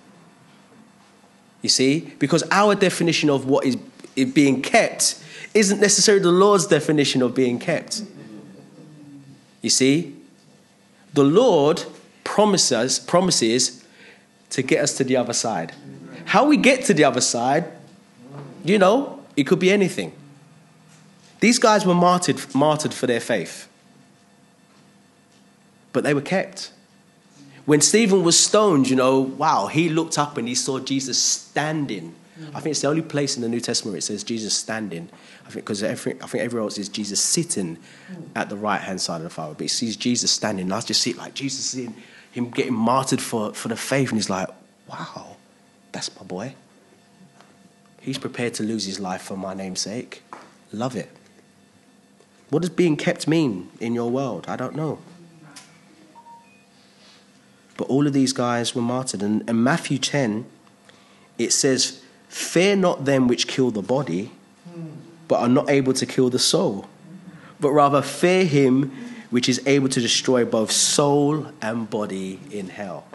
You see? Because our definition of what is being kept isn't necessarily the Lord's definition of being kept. You see? The Lord promises, promises to get us to the other side. How we get to the other side, you know, it could be anything. These guys were martyred, martyred for their faith. But they were kept. When Stephen was stoned, you know, wow, he looked up and he saw Jesus standing. I think it's the only place in the New Testament where it says Jesus standing. I think because every, I think everywhere else is Jesus sitting at the right-hand side of the Father. But he sees Jesus standing. And I just see it like Jesus seeing him getting martyred for, for the faith. And he's like, wow, that's my boy. He's prepared to lose his life for my name's sake. Love it. What does being kept mean in your world? I don't know. But all of these guys were martyred. And in Matthew ten, it says, fear not them which kill the body, but are not able to kill the soul, but rather fear him which is able to destroy both soul and body in hell.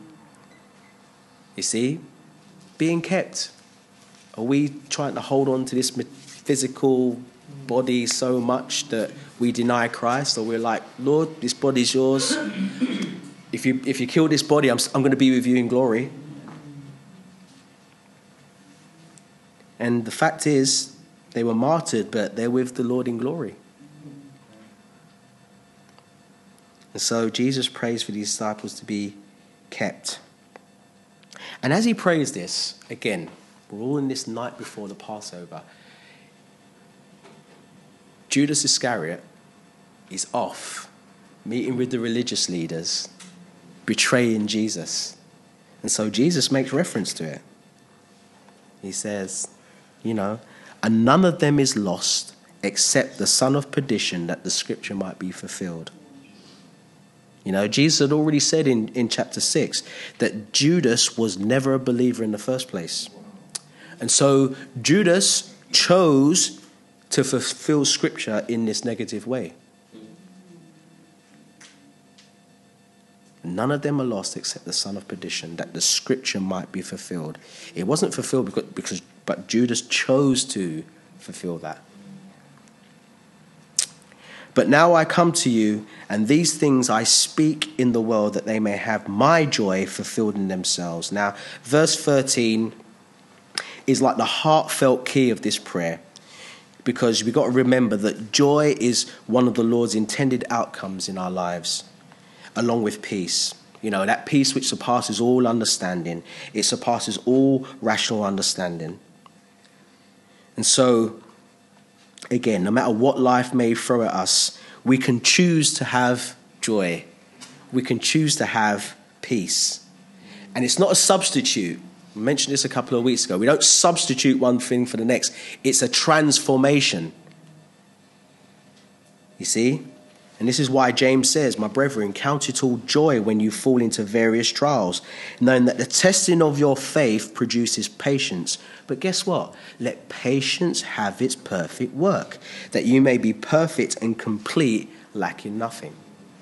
You see, being kept. Are we trying to hold on to this physical body so much that we deny Christ? Or we're like, Lord, this body's yours. If you if you kill this body, I'm, I'm going to be with you in glory. And the fact is, they were martyred, but they're with the Lord in glory. And so Jesus prays for these disciples to be kept. And as he prays this, again, we're all in this night before the Passover. Judas Iscariot is off, meeting with the religious leaders, betraying Jesus. And so Jesus makes reference to it. He says, you know, and none of them is lost except the son of perdition, that the scripture might be fulfilled. You know, Jesus had already said in, in chapter six that Judas was never a believer in the first place. And so Judas chose to fulfill scripture in this negative way. None of them are lost except the son of perdition, that the scripture might be fulfilled. It wasn't fulfilled because, because but Judas chose to fulfill that. But now I come to you, and these things I speak in the world, that they may have my joy fulfilled in themselves. Now, verse thirteen is like the heartfelt key of this prayer, because we've got to remember that joy is one of the Lord's intended outcomes in our lives, along with peace. You know, that peace which surpasses all understanding. It surpasses all rational understanding. And so, again, no matter what life may throw at us, we can choose to have joy. We can choose to have peace. And it's not a substitute. I mentioned this a couple of weeks ago. We don't substitute one thing for the next. It's a transformation. You see? And this is why James says, my brethren, count it all joy when you fall into various trials, knowing that the testing of your faith produces patience. But guess what? Let patience have its perfect work, that you may be perfect and complete, lacking nothing.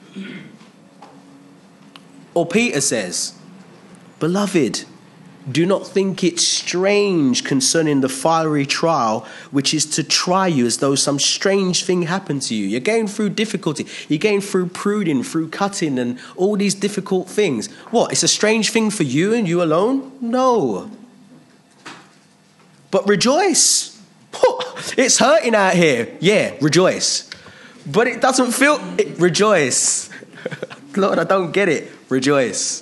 Or Peter says, beloved, do not think it strange concerning the fiery trial, which is to try you as though some strange thing happened to you. You're going through difficulty. You're going through pruning, through cutting, and all these difficult things. What? It's a strange thing for you and you alone? No. But rejoice. It's hurting out here. Yeah, rejoice. But it doesn't feel... It, rejoice. Lord, I don't get it. Rejoice.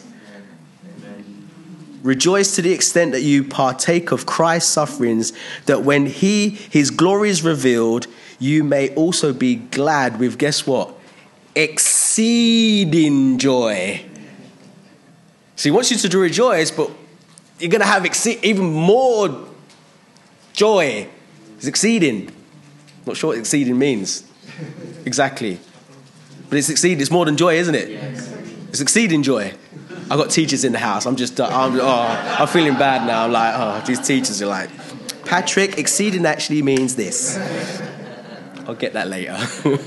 Rejoice to the extent that you partake of Christ's sufferings, that when he, his glory is revealed, you may also be glad with, guess what? Exceeding joy. So he wants you to rejoice, but you're going to have exceed, even more joy. It's exceeding. Not sure what exceeding means. Exactly. But it's exceeding. It's more than joy, isn't it? Yes. It's exceeding joy. I've got teachers in the house. I'm just, uh, I'm, oh, I'm feeling bad now. I'm like, oh, these teachers are like, Patrick, exceeding actually means this. I'll get that later.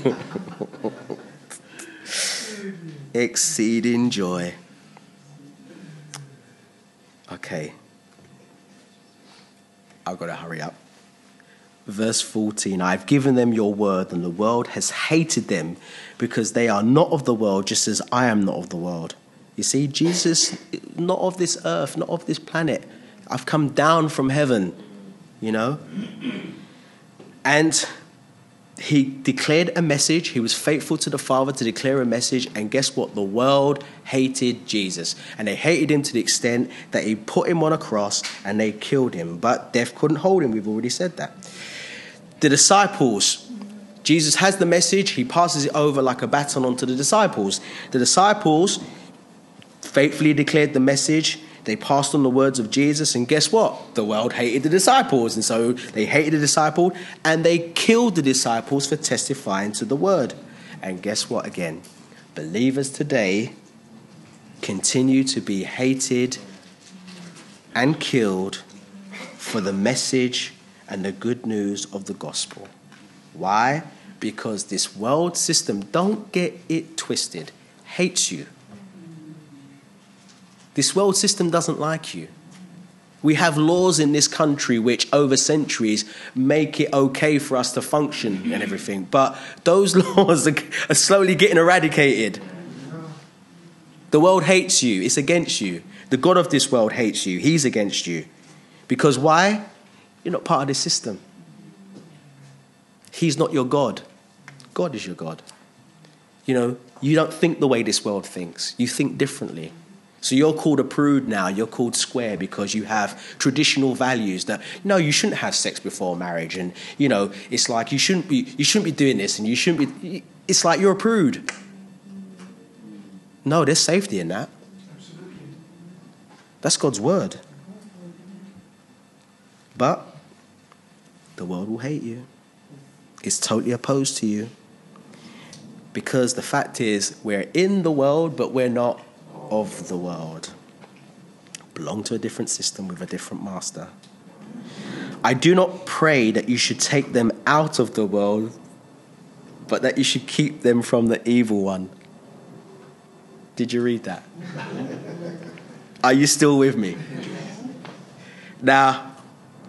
Exceeding joy. Okay. I've got to hurry up. Verse fourteen, I've given them your word, and the world has hated them because they are not of the world, just as I am not of the world. You see, Jesus, not of this earth, not of this planet. I've come down from heaven, you know. And he declared a message. He was faithful to the Father to declare a message. And guess what? The world hated Jesus. And they hated him to the extent that he put him on a cross and they killed him. But death couldn't hold him. We've already said that. The disciples, Jesus has the message. He passes it over like a baton onto the disciples. The disciples faithfully declared the message. They passed on the words of Jesus, and guess what? The world hated the disciples, and so they hated the disciple, and they killed the disciples for testifying to the word. And guess what again? Believers today continue to be hated and killed for the message and the good news of the gospel. Why? Because this world system, don't get it twisted, hates you. This world system doesn't like you. We have laws in this country which over centuries make it okay for us to function and everything. But those laws are, are slowly getting eradicated. The world hates you. It's against you. The God of this world hates you. He's against you. Because why? You're not part of this system. He's not your God. God is your God. You know, you don't think the way this world thinks. You think differently. So you're called a prude now. You're called square because you have traditional values that, no, you shouldn't have sex before marriage. And, you know, it's like you shouldn't be, you shouldn't be doing this and you shouldn't be, it's like you're a prude. No, there's safety in that. That's God's word. But the world will hate you. It's totally opposed to you. Because the fact is, we're in the world, but we're not of the world. Belong to a different system with a different master. I do not pray that you should take them out of the world, but that you should keep them from the evil one. Did you read that? Are you still with me? Now,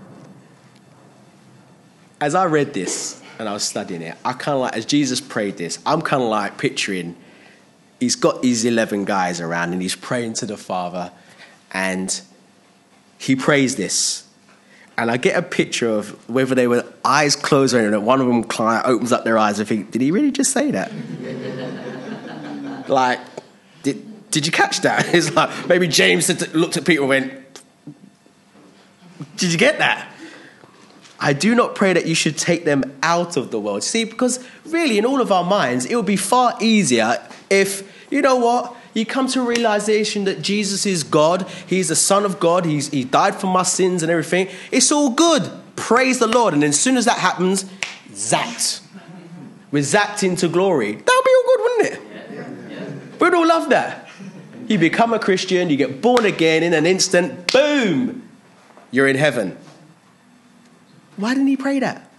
as I read this and I was studying it, I kind of like, as Jesus prayed this, I'm kind of like picturing he's got these eleven guys around and he's praying to the Father and he prays this. And I get a picture of whether they were eyes closed or anything. One of them opens up their eyes and think, did he really just say that? Like, did, did you catch that? It's like, maybe James looked at Peter and went, did you get that? I do not pray that you should take them out of the world. See, because really in all of our minds, it would be far easier if, you know what, you come to a realization that Jesus is God. He's the Son of God. He's, he died for my sins and everything. It's all good. Praise the Lord. And then as soon as that happens, zapped. We're zapped into glory. That would be all good, wouldn't it? Yeah. Yeah. We'd all love that. You become a Christian, you get born again in an instant, boom, you're in heaven. Why didn't he pray that?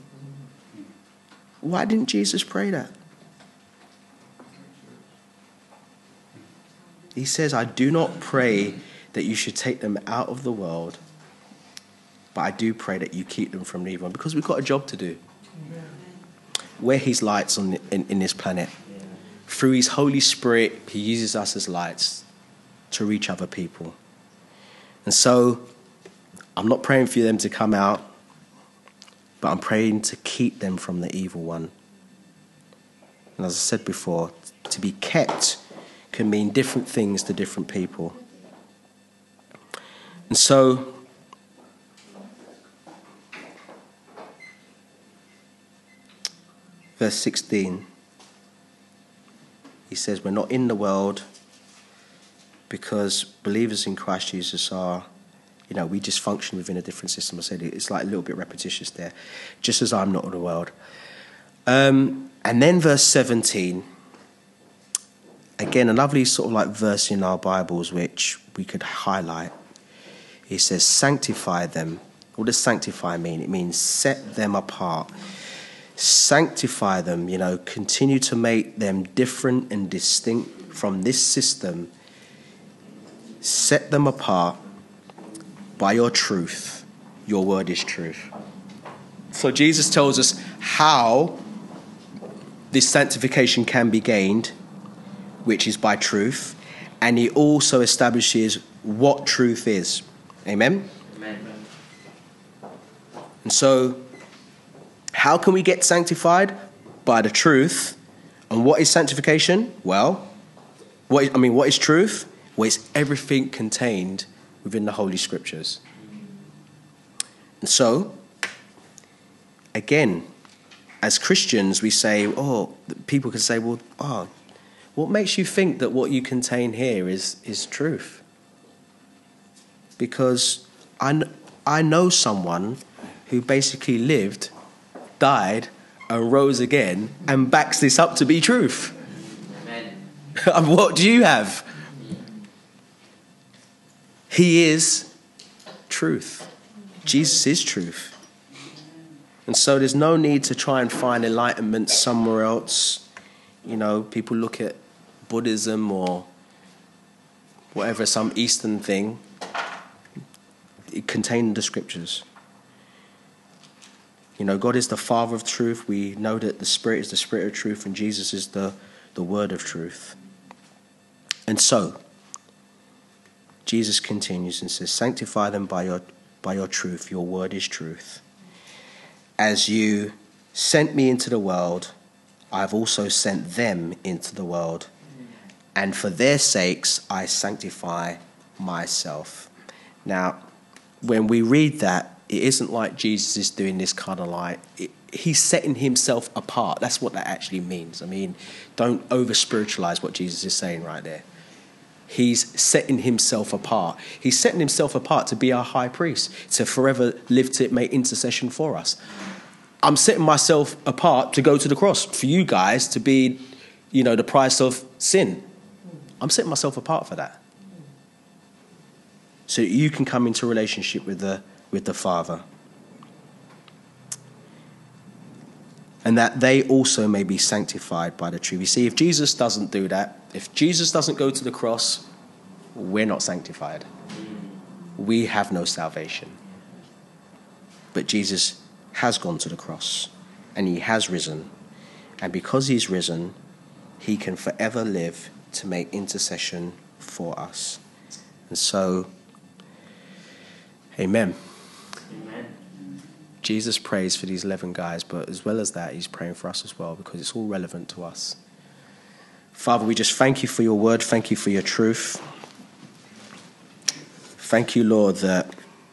Why didn't Jesus pray that? He says, I do not pray that you should take them out of the world, but I do pray that you keep them from the evil one, because we've got a job to do. Amen. We're his lights on the, in, in this planet. Yeah. Through his Holy Spirit, he uses us as lights to reach other people. And so I'm not praying for them to come out, but I'm praying to keep them from the evil one. And as I said before, to be kept can mean different things to different people. And so, verse sixteen, he says, we're not in the world because believers in Christ Jesus are, you know, we just function within a different system. I said it's like a little bit repetitious there, just as I'm not of the world. Um, and then verse seventeen, again, a lovely sort of like verse in our Bibles which we could highlight. He says, sanctify them. What does sanctify mean? It means set them apart. Sanctify them, you know, continue to make them different and distinct from this system. Set them apart by your truth. Your word is truth. So Jesus tells us how this sanctification can be gained, which is by truth, and he also establishes what truth is. Amen? Amen. And so, How can we get sanctified? By the truth. And what is sanctification? Well, what is, I mean, what is truth? Well, it's everything contained within the Holy Scriptures. And so, again, as Christians, we say, oh, people can say, well, oh, what makes you think that what you contain here is, is truth? Because I, I know someone who basically lived, died, and rose again, and backs this up to be truth. Amen. What do you have? He is truth. Jesus is truth. And so there's no need to try and find enlightenment somewhere else. You know, people look at Buddhism or whatever, some Eastern thing. It contains the Scriptures. You know, God is the Father of truth. We know that the Spirit is the Spirit of truth, and Jesus is the, the Word of truth. And so, Jesus continues and says, sanctify them by your, by your truth. Your word is truth. As you sent me into the world, I have also sent them into the world. And for their sakes, I sanctify myself. Now, when we read that, it isn't like Jesus is doing this kind of like, it, he's setting himself apart. That's what that actually means. I mean, don't over-spiritualize what Jesus is saying right there. He's setting himself apart. He's setting himself apart to be our high priest, to forever live to make intercession for us. I'm setting myself apart to go to the cross for you guys to be, you know, the price of sin. I'm setting myself apart for that. So you can come into relationship with the with the Father. And that they also may be sanctified by the truth. You see, if Jesus doesn't do that, if Jesus doesn't go to the cross, we're not sanctified. We have no salvation. But Jesus has gone to the cross, and he has risen. And because he's risen, he can forever live to make intercession for us. And so, amen. Amen. Jesus prays for these eleven guys, but as well as that, he's praying for us as well, because it's all relevant to us. Father, we just thank you for your word. Thank you for your truth. Thank you, Lord, that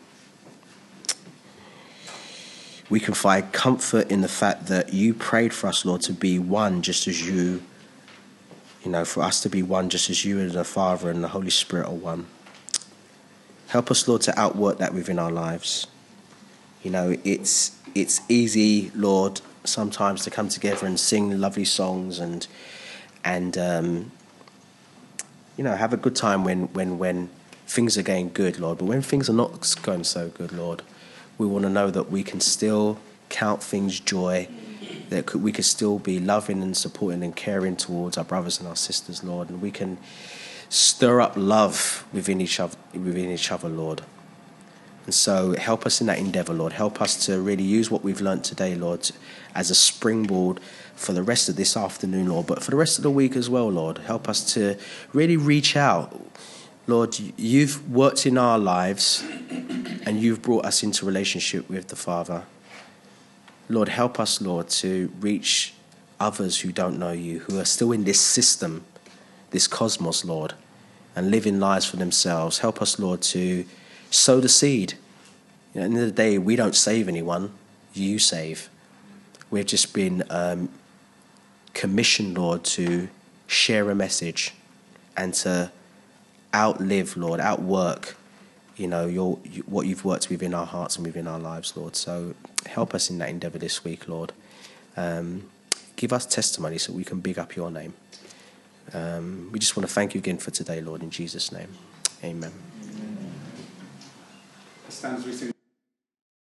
we can find comfort in the fact that you prayed for us, Lord, to be one just as you, you know, for us to be one just as you and the Father and the Holy Spirit are one. Help us, Lord, to outwork that within our lives. You know, it's it's easy, Lord, sometimes to come together and sing lovely songs and and um, you know, have a good time when when when things are going good, Lord. But when things are not going so good, Lord, we want to know that we can still count things joy, that we could still be loving and supporting and caring towards our brothers and our sisters, Lord, and we can stir up love within each other, within each other, Lord. And so help us in that endeavour, Lord. Help us to really use what we've learnt today, Lord, as a springboard for the rest of this afternoon, Lord, but for the rest of the week as well, Lord. Help us to really reach out. Lord, you've worked in our lives and you've brought us into relationship with the Father. Lord, help us, Lord, to reach others who don't know you, who are still in this system, this cosmos, Lord, and living lives for themselves. Help us, Lord, to sow the seed. You know, at the end of the day, we don't save anyone. You save. We've just been um, commissioned, Lord, to share a message and to outlive, Lord, outwork, you know, your what you've worked within our hearts and within our lives, Lord. So help us in that endeavour this week, Lord. Um, give us testimony so we can big up your name. Um, we just want to thank you again for today, Lord, in Jesus' name. Amen.
Stands we sing.